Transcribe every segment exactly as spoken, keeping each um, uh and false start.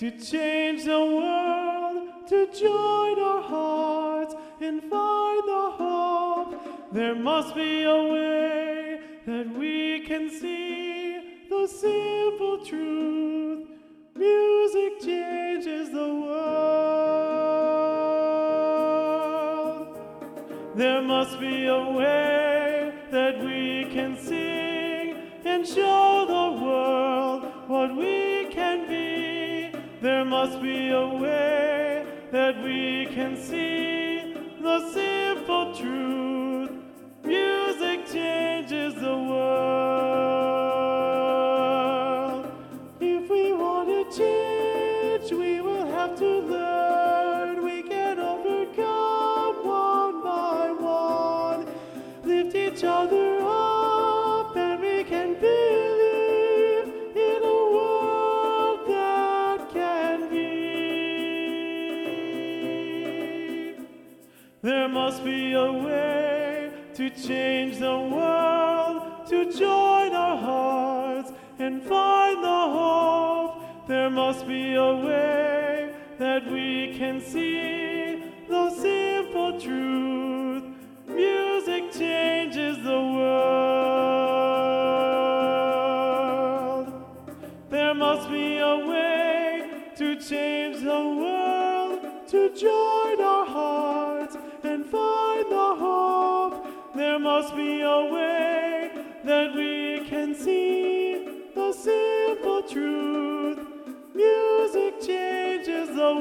to change the world, to join our hearts and find the hope. There must be a way that we can see the simple truth. Music changes the world. There must be a way that we can sing and show the world what we can be. There must be a way that we can see the simple truth. Music changes the world. If we want to change, we will have to learn. We can overcome one by one. Lift each other up, and we can believe in a world that can be. There must be a way to change the world, to join our hearts and find the hope. There must be a way that we can see the simple truth. Music changes the world. There must be a way to change the world, to join our hearts and find the hope. There must be a way that we can see the simple truth. Music changes the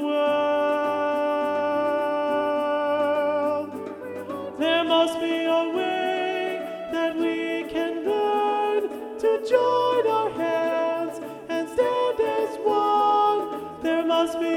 world. There must be a way that we can learn to join our hands and stand as one. There must be